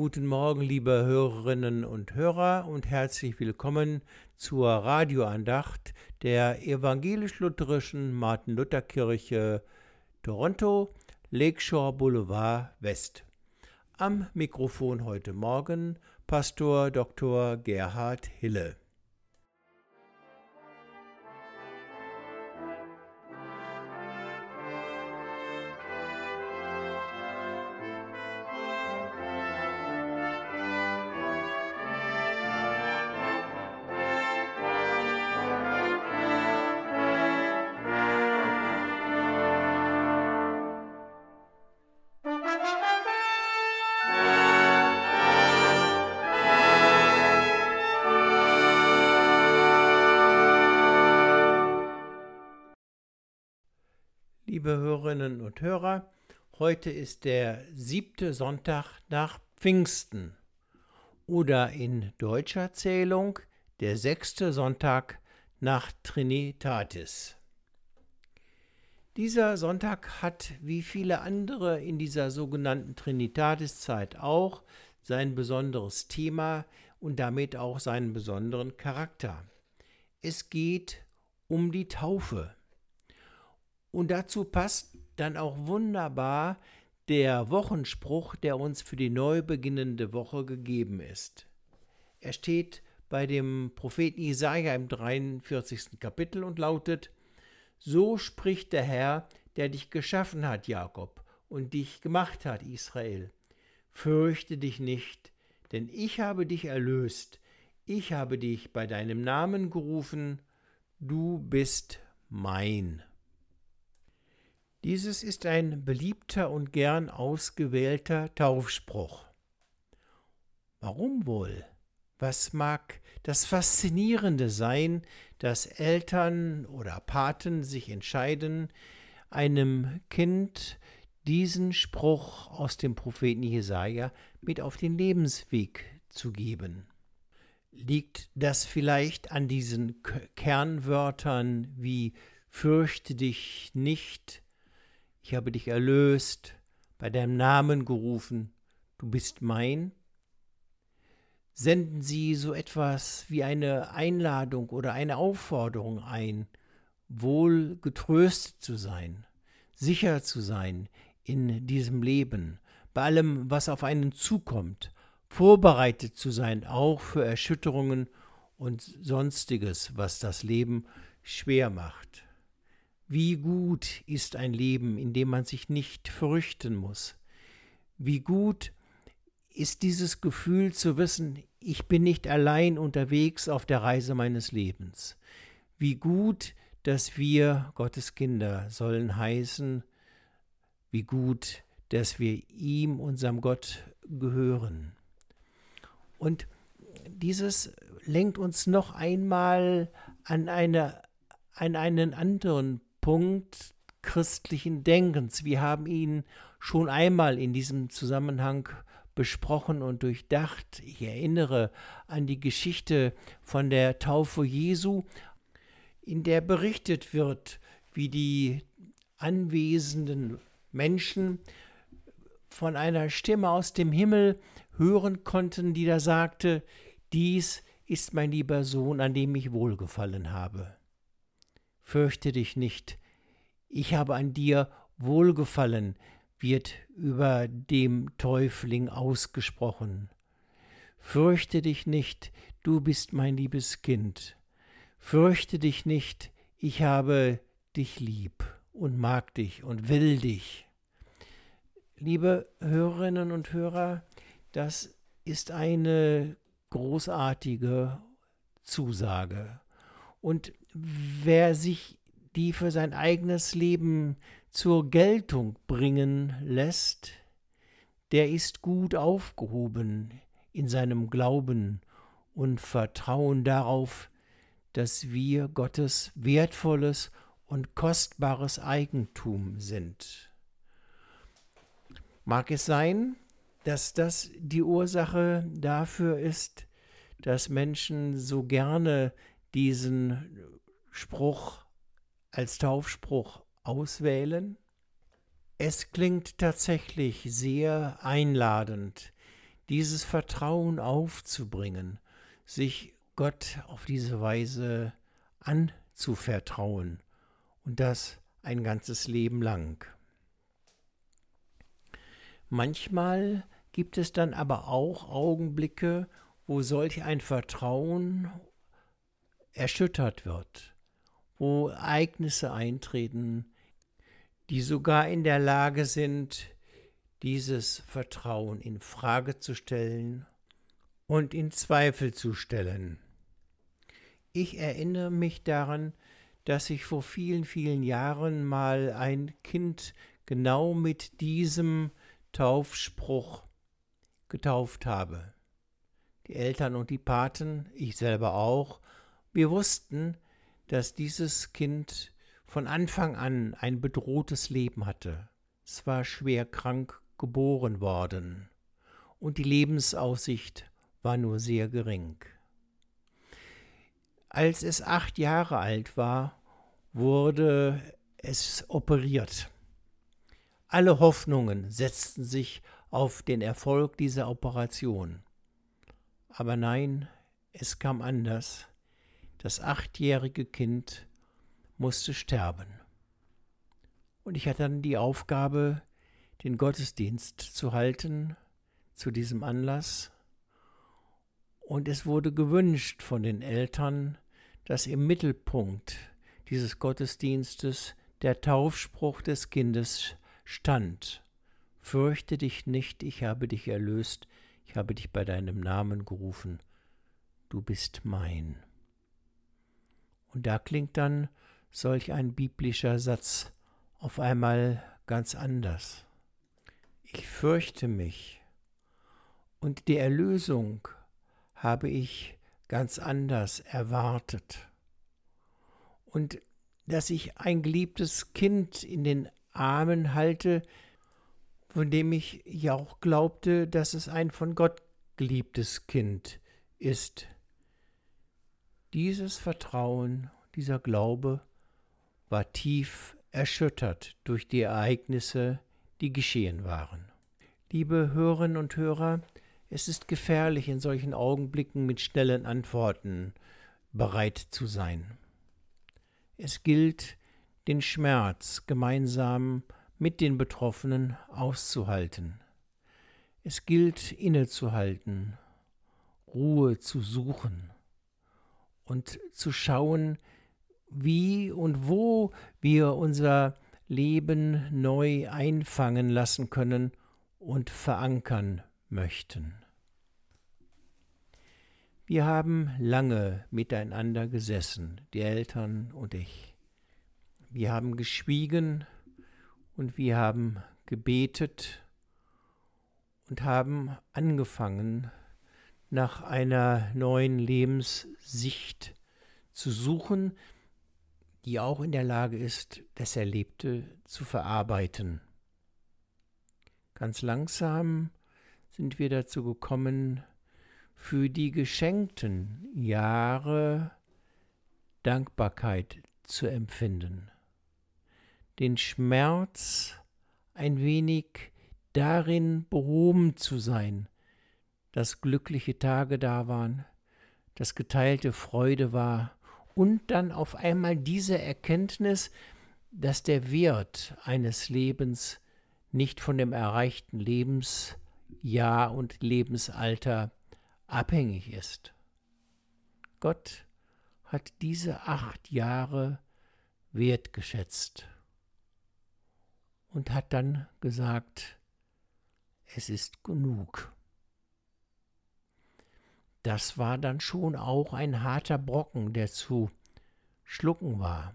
Guten Morgen, liebe Hörerinnen und Hörer, und herzlich willkommen zur Radioandacht der evangelisch-lutherischen Martin-Luther-Kirche Toronto, Lakeshore Boulevard West. Am Mikrofon heute Morgen Pastor Dr. Gerhard Hille. Liebe Hörerinnen und Hörer, heute ist der 7. Sonntag nach Pfingsten oder in deutscher Zählung der 6. Sonntag nach Trinitatis. Dieser Sonntag hat, wie viele andere in dieser sogenannten Trinitatis-Zeit auch, sein besonderes Thema und damit auch seinen besonderen Charakter. Es geht um die Taufe. Und dazu passt dann auch wunderbar der Wochenspruch, der uns für die neu beginnende Woche gegeben ist. Er steht bei dem Propheten Jesaja im 43. Kapitel und lautet: So spricht der Herr, der dich geschaffen hat, Jakob, und dich gemacht hat, Israel. Fürchte dich nicht, denn ich habe dich erlöst. Ich habe dich bei deinem Namen gerufen. Du bist mein. Dieses ist ein beliebter und gern ausgewählter Taufspruch. Warum wohl? Was mag das Faszinierende sein, dass Eltern oder Paten sich entscheiden, einem Kind diesen Spruch aus dem Propheten Jesaja mit auf den Lebensweg zu geben? Liegt das vielleicht an diesen Kernwörtern wie fürchte dich nicht, ich habe dich erlöst, bei deinem Namen gerufen, du bist mein? Senden Sie so etwas wie eine Einladung oder eine Aufforderung ein, wohl getröstet zu sein, sicher zu sein in diesem Leben, bei allem, was auf einen zukommt, vorbereitet zu sein, auch für Erschütterungen und Sonstiges, was das Leben schwer macht. Wie gut ist ein Leben, in dem man sich nicht fürchten muss. Wie gut ist dieses Gefühl zu wissen, ich bin nicht allein unterwegs auf der Reise meines Lebens. Wie gut, dass wir Gottes Kinder sollen heißen. Wie gut, dass wir ihm, unserem Gott, gehören. Und dieses lenkt uns noch einmal an einen anderen Punkt christlichen Denkens. Wir haben ihn schon einmal in diesem Zusammenhang besprochen und durchdacht. Ich erinnere an die Geschichte von der Taufe Jesu, in der berichtet wird, wie die anwesenden Menschen von einer Stimme aus dem Himmel hören konnten, die da sagte: Dies ist mein lieber Sohn, an dem ich wohlgefallen habe. Fürchte dich nicht, ich habe an dir wohlgefallen, wird über dem Täufling ausgesprochen. Fürchte dich nicht, du bist mein liebes Kind. Fürchte dich nicht, ich habe dich lieb und mag dich und will dich. Liebe Hörerinnen und Hörer, das ist eine großartige Zusage. Und wer sich die für sein eigenes Leben zur Geltung bringen lässt, der ist gut aufgehoben in seinem Glauben und Vertrauen darauf, dass wir Gottes wertvolles und kostbares Eigentum sind. Mag es sein, dass das die Ursache dafür ist, dass Menschen so gerne diesen Spruch als Taufspruch auswählen? Es klingt tatsächlich sehr einladend, dieses Vertrauen aufzubringen, sich Gott auf diese Weise anzuvertrauen und das ein ganzes Leben lang. Manchmal gibt es dann aber auch Augenblicke, wo solch ein Vertrauen erschüttert wird, wo Ereignisse eintreten, die sogar in der Lage sind, dieses Vertrauen in Frage zu stellen und in Zweifel zu stellen. Ich erinnere mich daran, dass ich vor vielen, vielen Jahren mal ein Kind genau mit diesem Taufspruch getauft habe. Die Eltern und die Paten, ich selber auch, wir wussten, dass dieses Kind von Anfang an ein bedrohtes Leben hatte. Es war schwer krank geboren worden und die Lebensaussicht war nur sehr gering. Als es 8 Jahre alt war, wurde es operiert. Alle Hoffnungen setzten sich auf den Erfolg dieser Operation. Aber nein, es kam anders. Das 8-jährige Kind musste sterben. Und ich hatte dann die Aufgabe, den Gottesdienst zu halten zu diesem Anlass. Und es wurde gewünscht von den Eltern, dass im Mittelpunkt dieses Gottesdienstes der Taufspruch des Kindes stand: Fürchte dich nicht, ich habe dich erlöst, ich habe dich bei deinem Namen gerufen, du bist mein. Und da klingt dann solch ein biblischer Satz auf einmal ganz anders. Ich fürchte mich und die Erlösung habe ich ganz anders erwartet. Und dass ich ein geliebtes Kind in den Armen halte, von dem ich ja auch glaubte, dass es ein von Gott geliebtes Kind ist. Dieses Vertrauen, dieser Glaube war tief erschüttert durch die Ereignisse, die geschehen waren. Liebe Hörerinnen und Hörer, es ist gefährlich, in solchen Augenblicken mit schnellen Antworten bereit zu sein. Es gilt, den Schmerz gemeinsam mit den Betroffenen auszuhalten. Es gilt, innezuhalten, Ruhe zu suchen und zu schauen, wie und wo wir unser Leben neu einfangen lassen können und verankern möchten. Wir haben lange miteinander gesessen, die Eltern und ich. Wir haben geschwiegen und wir haben gebetet und haben angefangen, nach einer neuen Lebenssicht zu suchen, die auch in der Lage ist, das Erlebte zu verarbeiten. Ganz langsam sind wir dazu gekommen, für die geschenkten Jahre Dankbarkeit zu empfinden. Den Schmerz ein wenig darin behoben zu sein, dass glückliche Tage da waren, dass geteilte Freude war und dann auf einmal diese Erkenntnis, dass der Wert eines Lebens nicht von dem erreichten Lebensjahr und Lebensalter abhängig ist. Gott hat diese 8 Jahre wertgeschätzt und hat dann gesagt, es ist genug. Das war dann schon auch ein harter Brocken, der zu schlucken war.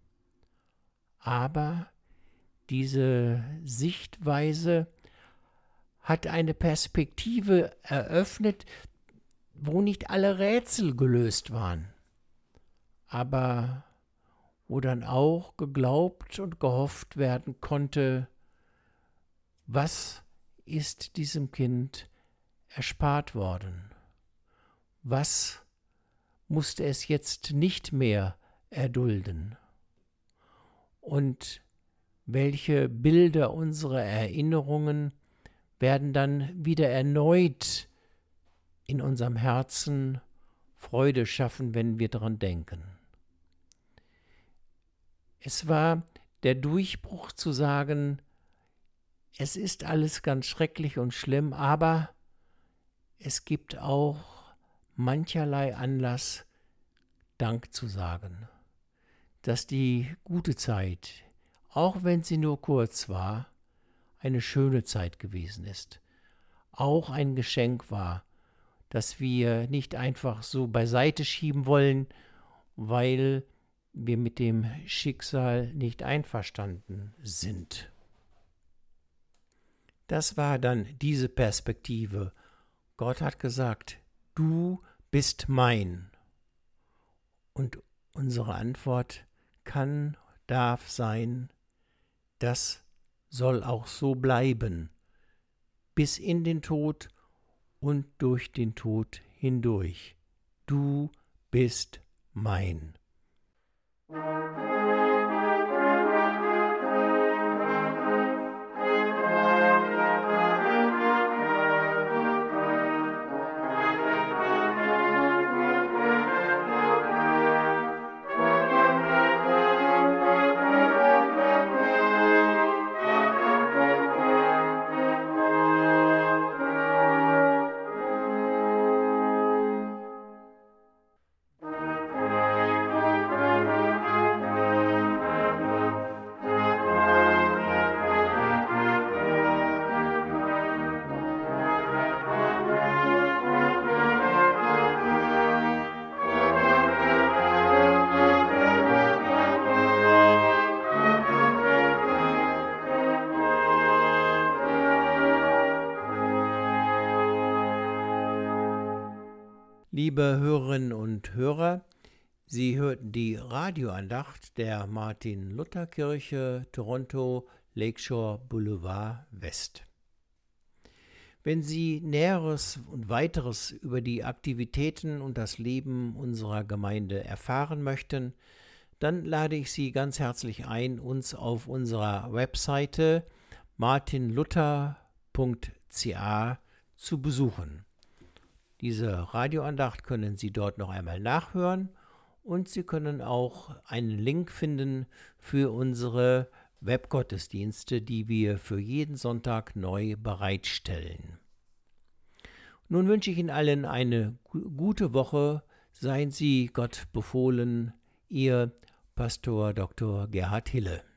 Aber diese Sichtweise hat eine Perspektive eröffnet, wo nicht alle Rätsel gelöst waren, aber wo dann auch geglaubt und gehofft werden konnte, was ist diesem Kind erspart worden? Was musste es jetzt nicht mehr erdulden? Und welche Bilder unserer Erinnerungen werden dann wieder erneut in unserem Herzen Freude schaffen, wenn wir daran denken. Es war der Durchbruch zu sagen, es ist alles ganz schrecklich und schlimm, aber es gibt auch mancherlei Anlass, Dank zu sagen, dass die gute Zeit, auch wenn sie nur kurz war, eine schöne Zeit gewesen ist, auch ein Geschenk war, das wir nicht einfach so beiseite schieben wollen, weil wir mit dem Schicksal nicht einverstanden sind. Das war dann diese Perspektive. Gott hat gesagt, du bist mein. Und unsere Antwort kann, darf sein, das soll auch so bleiben, bis in den Tod und durch den Tod hindurch. Du bist mein. Liebe Hörerinnen und Hörer, Sie hörten die Radioandacht der Martin-Luther-Kirche, Toronto, Lakeshore Boulevard West. Wenn Sie Näheres und Weiteres über die Aktivitäten und das Leben unserer Gemeinde erfahren möchten, dann lade ich Sie ganz herzlich ein, uns auf unserer Webseite martinluther.ca zu besuchen. Diese Radioandacht können Sie dort noch einmal nachhören und Sie können auch einen Link finden für unsere Webgottesdienste, die wir für jeden Sonntag neu bereitstellen. Nun wünsche ich Ihnen allen eine gute Woche. Seien Sie Gott befohlen, Ihr Pastor Dr. Gerhard Hille.